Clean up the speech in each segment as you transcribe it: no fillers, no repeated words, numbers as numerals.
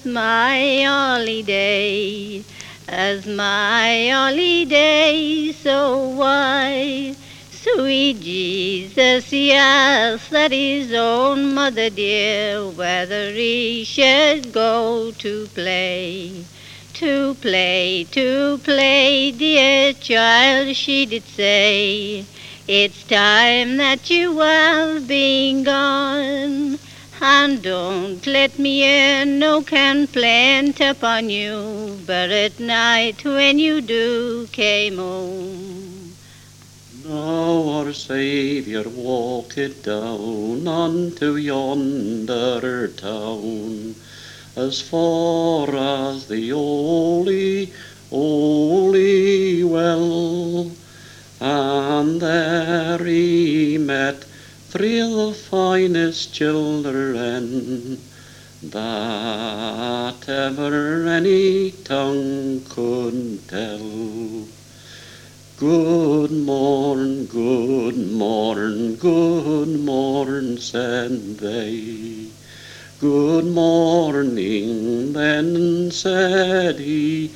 my holiday, as my holiday, so why? Sweet Jesus, he asked that his own mother dear whether he should go to play. To play, to play, dear child, she did say, it's time that you have been gone. And don't let me hear no complaint upon you, but at night when you do came home. Now our Saviour walked down unto yonder town, as far as the holy, holy well, and there he met three of the finest children that ever any tongue could tell. Good morn, good morn, good morn, said they. Good morning, then said he,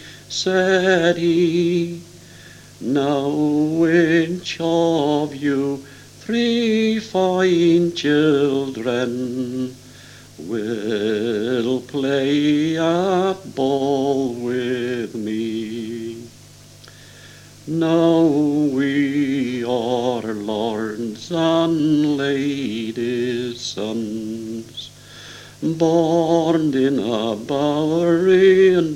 now which of you three fine children will play at ball with me? Now we are lords and ladies' sons, born in a bowery and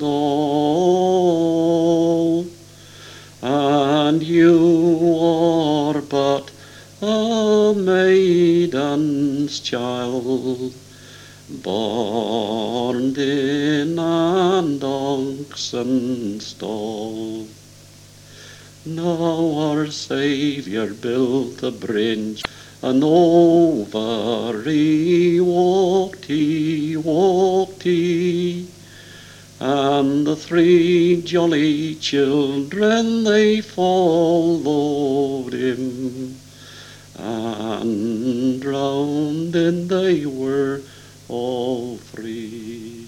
all, and you are but a maiden's child, born in an oxen stall. Now our Saviour built a bridge, and over he walked he, and the three jolly children they followed him, and drowned in they were all three.